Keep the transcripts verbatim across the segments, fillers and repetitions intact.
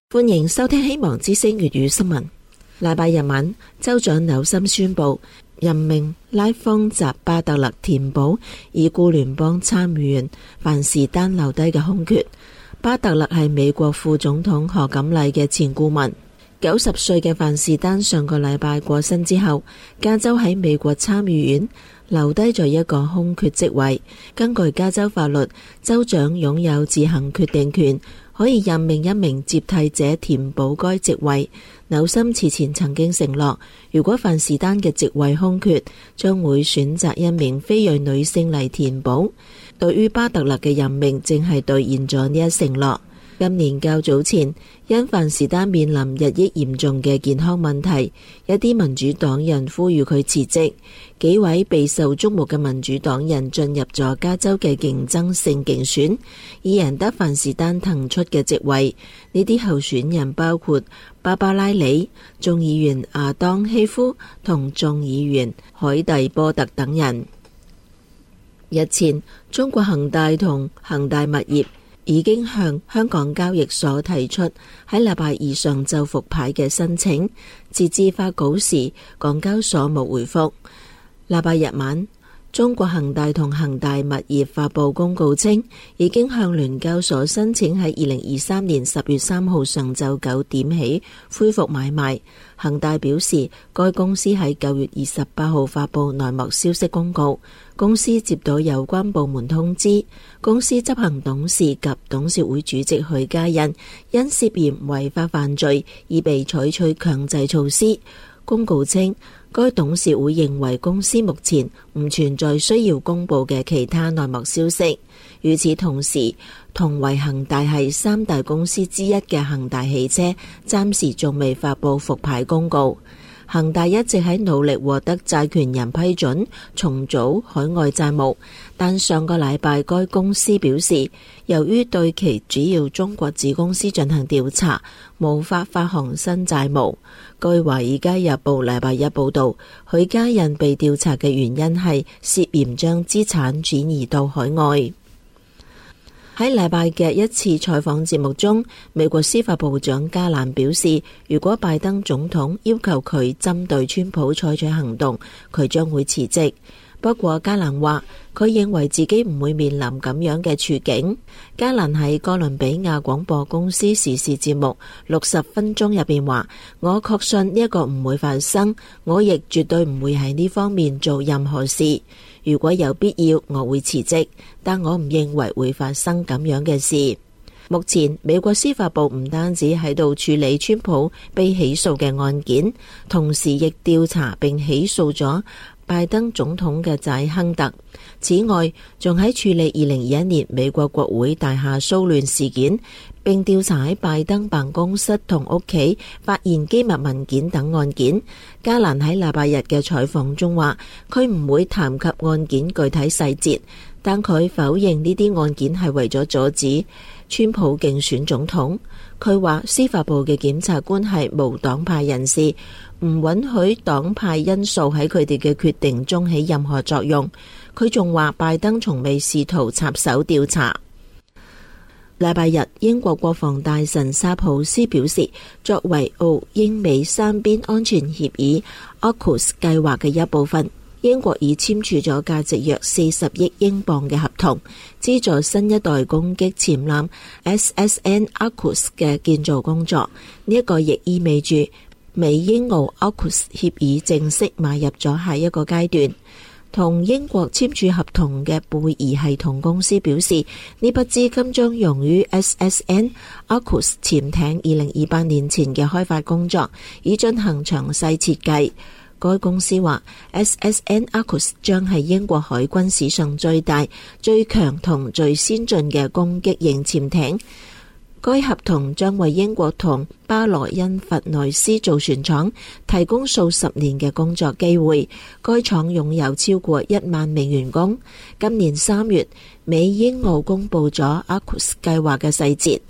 歡迎收聽希望之聲粵語新聞。禮拜日晚，州長紐森宣布任命拉方澤巴特勒填補已故聯邦參議員范士丹留低嘅空缺。巴特勒係美國副總統賀錦麗嘅前顧問。九十歲嘅范士丹上個禮拜過身之後，加州喺美國參議院留低咗一個空缺職位。根據加州法律，州長擁有自行決定權，可以任命一名接替者填補該職位。紐森此前曾經承諾，如果范士丹嘅職位空缺，將會選擇一名非裔女性嚟填補。對於巴特勒嘅任命，正係兌現咗呢一承諾。今年較早前，因范士丹面臨日益嚴重嘅健康問題，一啲民主黨人呼籲佢辭職。幾位備受矚目嘅民主黨人進入咗加州嘅競爭性競選，以贏得范士丹騰出嘅職位。呢啲候選人包括芭芭拉里、眾議員亞當希夫同眾議員海蒂波特等人。日前，中國恒大同恒大物業已經向香港交易所提出喺禮拜二上晝復牌嘅申請，截至發稿時，港交所冇回覆。禮拜日晚，中國恒大同恒大物業發佈公告稱，已經向聯交所申請喺二零二三年十月三號上晝九點起恢復買賣。恒大表示，該公司喺九月二十八號發佈內幕消息公告，公司接到有關部門通知，公司執行董事及董事會主席許家印因涉嫌違法犯罪已被採取強制措施。公告稱，該董事會認為公司目前唔存在需要公布嘅其他內幕消息。與此同時，同為恒大係三大公司之一嘅恒大汽車暫時仲未發佈復牌公告。恒大一直喺努力獲得債權人批准重組海外債務，但上個禮拜該公司表示，由於對其主要中國子公司進行調查，無法發行新債務。據華爾街日報禮拜一報道，許家印被調查嘅原因係涉嫌將資產轉移到海外。喺禮拜嘅一次採訪節目中，美國司法部長加蘭表示，如果拜登總統要求佢針對川普採取行動，佢將會辭職。不過加蘭話，佢認為自己唔會面臨咁樣嘅處境。加蘭喺哥倫比亞廣播公司時事節目六十分鐘入邊話，我確信呢一個唔會發生，我亦絕對唔會喺呢方面做任何事。如果有必要，我會辭職，但我唔認為會發生咁樣嘅事。目前美國司法部唔單止喺度處理川普被起訴嘅案件，同時亦調查並起訴咗拜登總統嘅仔亨特。此外，仲喺處理二零二一年美國國會大廈騷亂事件，並調查喺拜登辦公室同屋企發現機密文件等案件。加蘭喺禮拜日嘅採訪中話，佢唔會談及案件具體細節，但佢否認呢啲案件係為咗阻止川普競選總統。佢話司法部嘅檢察官係無黨派人士，唔允許黨派因素喺佢哋嘅決定中起任何作用。佢仲話拜登從未試圖插手調查。禮拜日，英國國防大臣沙普斯表示，作為澳英美三邊安全協議 A U K U S 計劃嘅一部分，英國已簽署咗價值約四十億英鎊嘅合同，資助新一代攻擊潛艦 S S N A U K U S 嘅建造工作。呢一個亦意味住美英澳 A U K U S 協議正式邁入咗下一個階段。同英國簽署合同嘅貝爾系統公司表示，呢筆資金將用於 S S N A U K U S 潛艇二零二八年前嘅開發工作，以進行詳細設計。該公司話 S S N A U K U S 將係英國海軍史上最大、最強同最先進嘅攻擊型潛艇。該合同將為英國同巴羅因弗內斯造船廠提供數十年嘅工作機會。該廠擁有超過一萬名員工。今年三月，美英澳公布咗 A U K U S 計劃嘅細節。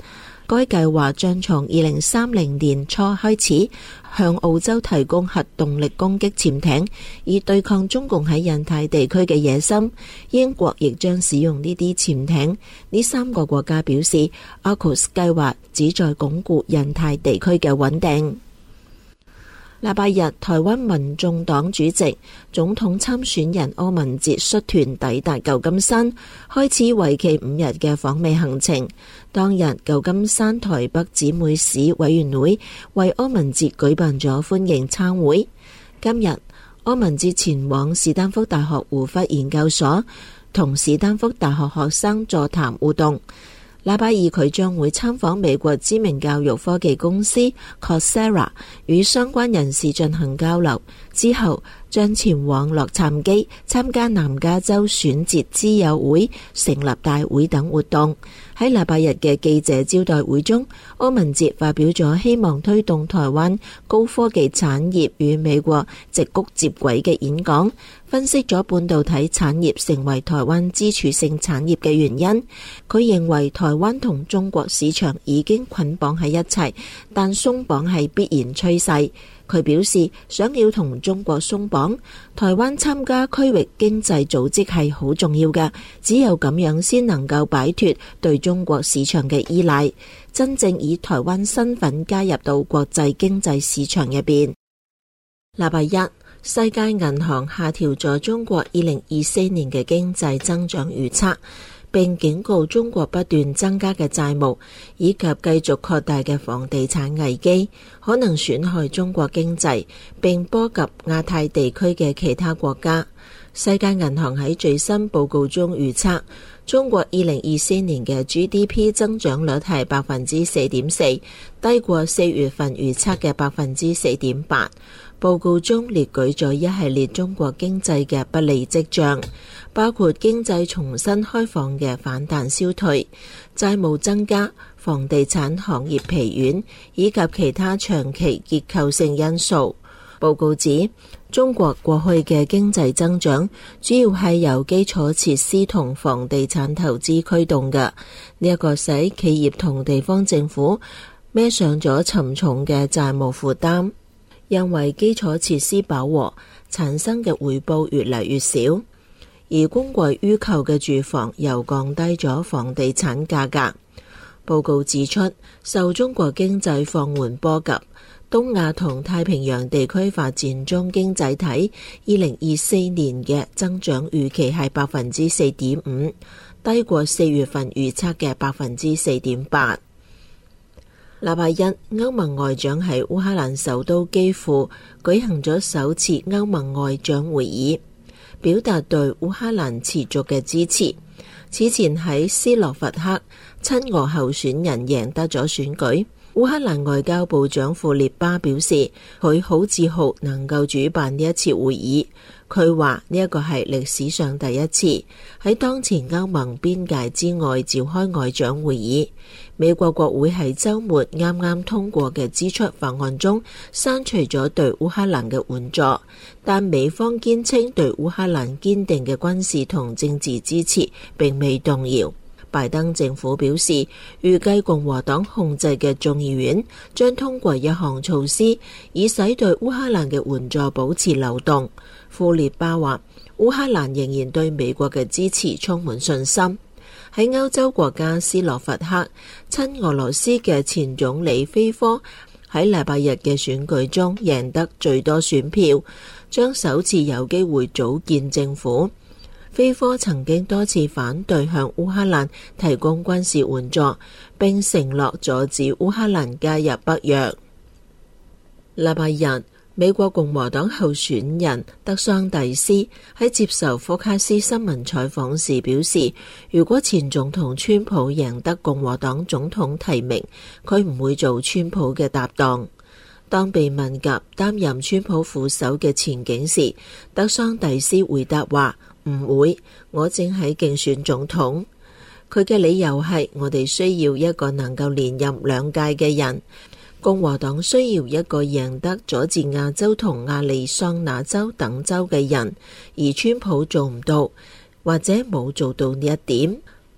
該計劃將從二零三零年初開始向澳洲提供核動力攻擊潛艇，以對抗中共喺印太地區嘅野心。英國亦將使用呢啲潛艇。呢三個國家表示 AUKUS 計劃旨在鞏固印太地區嘅穩定。禮拜日，台灣民眾黨主席、總統參選人柯文哲率團抵達舊金山，開始為期五日嘅訪美行程。當日，舊金山台北姊妹市委員會為柯文哲舉辦咗歡迎餐會。今日，柯文哲前往史丹福大學胡佛研究所，同史丹福大學學生座談互動。禮拜二，佢將會參訪美國知名教育科技公司 Coursera， 與相關人士進行交流。之後將前往洛杉磯參加南加州選捷之友會成立大會等活動。喺禮拜日嘅記者招待會中，柯文哲發表咗希望推動台灣高科技產業與美國矽谷接軌嘅演講，分析咗半導體產業成為台灣支柱性產業嘅原因。佢認為台灣同中國市場已經捆綁喺一齊，但鬆綁係必然趨勢。佢表示，想要同中國鬆綁，台灣參加區域經濟組織係好重要嘅，只有咁樣先能夠擺脫對中國市場嘅依賴，真正以台灣身份加入到國際經濟市場入邊。禮拜一，世界銀行下調咗中國二零二四年嘅經濟增長預測，並警告中國不斷增加嘅債務以及繼續擴大嘅房地產危機可能損害中國經濟，並波及亞太地區嘅其他國家。世界銀行喺最新報告中預測，中國二零二四年嘅 G D P 增長率係百分之四點四，低過四月份預測嘅百分之四點八。報告中列舉咗一系列中國經濟嘅不利跡象，包括經濟重新開放嘅反彈消退、債務增加、房地產行業疲軟以及其他長期結構性因素。報告指，中國過去嘅經濟增長主要係由基礎設施同房地產投資驅動嘅，呢一個使企業同地方政府孭上咗沉重嘅債務負擔。因為基礎設施飽和，產生嘅回報越嚟越少，而供過於求嘅住房又降低咗房地產價格。報告指出，受中國經濟放緩波及，東亞同太平洋地區發展中經濟體二零二四年嘅增長預期係百分之四點五，低過四月份預測嘅百分之四點八。禮拜一，歐盟外長喺烏克蘭首都基輔舉行咗首次歐盟外長會議，表達對烏克蘭持續嘅支持。此前喺斯洛伐克，親俄候選人贏得咗選舉。烏克蘭外交部長庫列巴表示，佢好自豪能夠主辦呢一次會議。佢話呢一個係歷史上第一次喺當前歐盟邊界之外召開外長會議。美國國會喺週末啱啱通過嘅支出法案中刪除咗對烏克蘭嘅援助，但美方堅稱對烏克蘭堅定嘅軍事同政治支持並未動搖。拜登政府表示，預計共和黨控制嘅眾議院將通過一項措施，以使對烏克蘭嘅援助保持流動。庫列巴話，烏克蘭仍然對美國嘅支持充滿信心。喺歐洲國家斯洛伐克，親俄羅斯嘅前總理菲科喺禮拜日嘅選舉中贏得最多選票，將首次有機會組建政府。菲科曾經多次反對向烏克蘭提供軍事援助，並承諾阻止烏克蘭加入北約。禮拜日，美國共和黨候選人德桑蒂斯喺接受福克斯新聞採訪時表示，如果前總統川普贏得共和黨總統提名，佢唔會做川普嘅搭檔。當被問及擔任川普副手嘅前景時，德桑蒂斯回答話，唔會，我正喺競選總統。佢嘅理由係，我哋需要一個能夠連任兩屆嘅人。共和黨需要一個贏得佐治亞州同亞利桑那州等州嘅人，而川普做唔到，或者冇做到呢一點。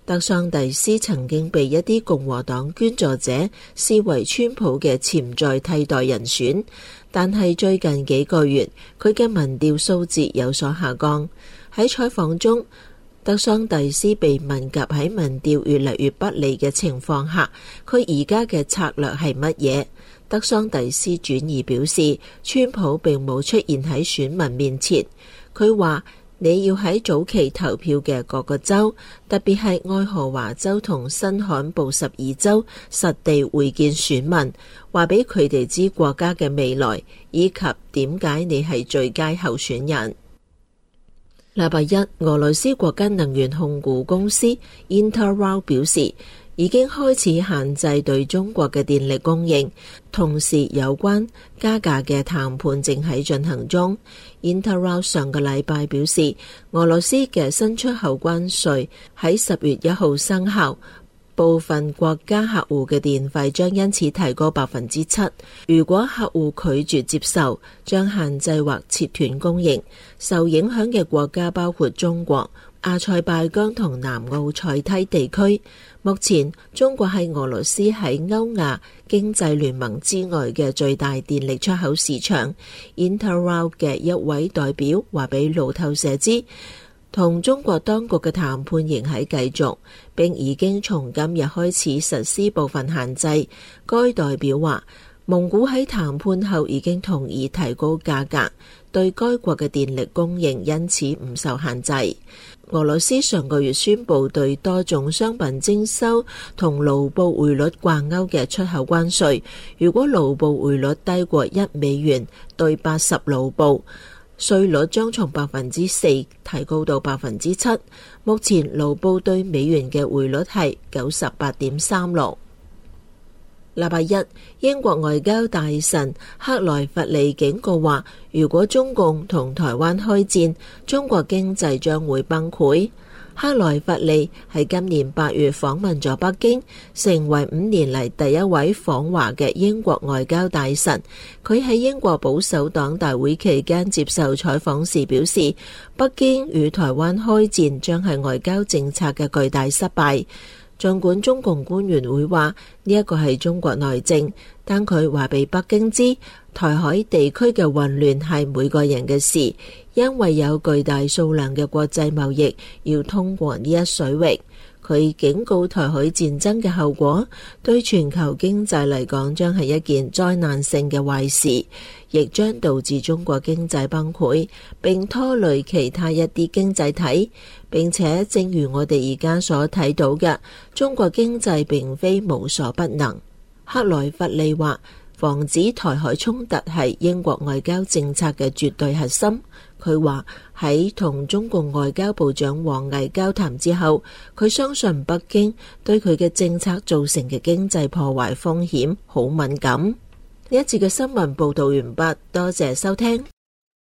德桑蒂斯曾經被一啲共和黨捐助者視為川普嘅潛在替代人選，但係最近幾個月佢嘅民調數字有所下降。喺採訪中，德桑蒂斯被問及喺民調越嚟越不利嘅情況下，佢而家嘅策略係乜嘢？德桑蒂斯轉而表示，川普並冇出現喺選民面前。佢話，你要喺早期投票嘅各個州，特別係愛荷華州同新罕布什爾州，實地會見選民，話俾佢哋知國家嘅未來，以及點解你係最佳候選人。禮拜一，俄羅斯國家能源控股公司 Interral 表示，已經開始限制對中國嘅電力供應，同時有關加價嘅談判正喺進行中。Interral 上個禮拜表示，俄羅斯嘅新出口關稅喺十月一號生效，部分國家客戶嘅電費將因此提高百分之七。如果客戶拒絕接受，將限制或切斷供應。受影響嘅國家包括中國、阿塞拜疆同南奧塞梯地區。目前，中國係俄羅斯喺歐亞經濟聯盟之外嘅最大電力出口市場。Interral 嘅一位代表話俾路透社知，同中國當局嘅談判仍喺繼續，並已經從今日開始實施部分限制。該代表話，蒙古喺談判後已經同意提高價格，對該國嘅電力供應因此唔受限制。俄羅斯上個月宣布對多種商品徵收同盧布匯率掛鈎嘅出口關稅，如果盧布匯率低過一美元對八十盧布，稅率將從百分之四提高到百分之七。目前盧布對美元嘅匯率係九十八點三六。禮拜一，英國外交大臣克萊弗利警告話，如果中共同台灣開戰，中國經濟將會崩潰。克萊弗利喺今年八月訪問咗北京，成為五年嚟第一位訪華嘅英國外交大臣。佢喺英國保守黨大會期間接受採訪時表示，北京與台灣開戰將係外交政策嘅巨大失敗。儘管中共官員會話呢一個係中國內政，但佢話俾北京知，台海地區嘅混亂係每個人嘅事，因為有巨大數量嘅國際貿易要通過呢一水域。佢警告台海戰爭嘅後果對全球經濟嚟講將係一件災難性嘅壞事，亦將導致中國經濟崩潰，並拖累其他一啲經濟體。並且正如我哋而家所睇到嘅，中國經濟並非無所不能。克萊弗利話，防止台海衝突係英國外交政策嘅絕對核心。佢話喺同中共外交部長王毅交談之後，佢相信北京對佢嘅政策造成嘅經濟破壞風險好敏感。呢一節嘅新聞報道完畢，多謝收聽。